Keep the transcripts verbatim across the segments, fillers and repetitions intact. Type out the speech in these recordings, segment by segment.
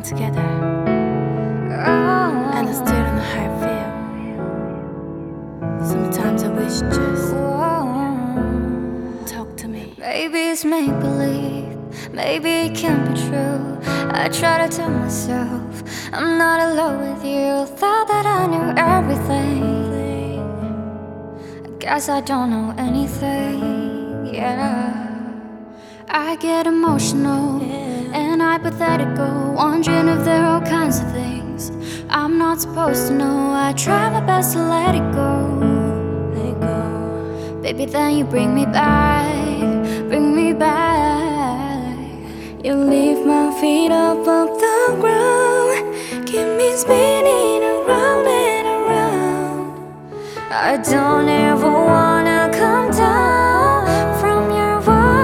crying together, and I still don't know how I feel. Sometimes I wish just talk to me. Maybe it's make-believe, maybe it can't be true. I try to tell myself I'm not alone with you. Thought that I knew everything, I guess I don't know anything, yeah. I get emotional and hypothetical, wondering if there are all kinds of things I'm not supposed to know. I try my best to let it go, let it go. Baby, then you bring me back, bring me back. You leave my feet up off the ground, keep me spinning around and around. I don't ever wanna come down from your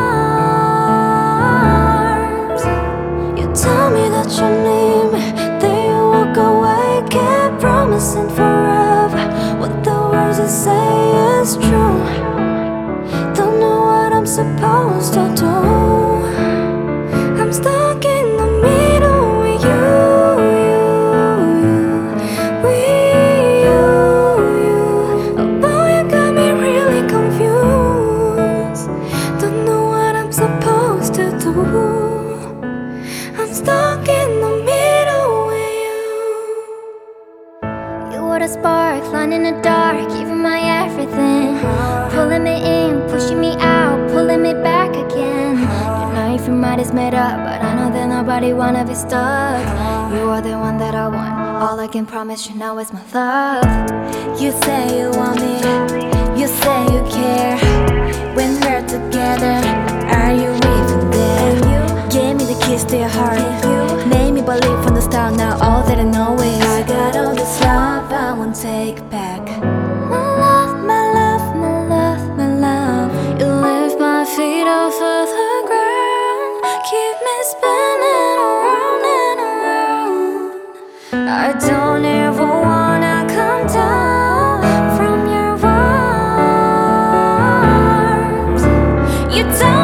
arms. You tell me that you need me, then you walk away. Keep promising forever what the words you say is true. Don't know what I'm supposed to do. I'm stuck in the middle with you, you, you, with you, you. Oh boy, you got me really confused. Don't know what I'm supposed to do. I'm stuck in the middle with you. You were the spark, line in the dark, giving my everything, pulling me in, pushing me out, pulling me back again. You know if your mind is made up, but I know that nobody wanna be stuck. You are the one that I want, all I can promise you now is my love. You say you want me, you say you care. When we're together, are you even there? Gave me the keys to your heart, made me believe from the start. Now all that I know is I got all this love I won't take back. My love, my love, my love, my love. You lift my feet off of the ground, keep me spinning around and around. I don't ever wanna come down from your arms. You tell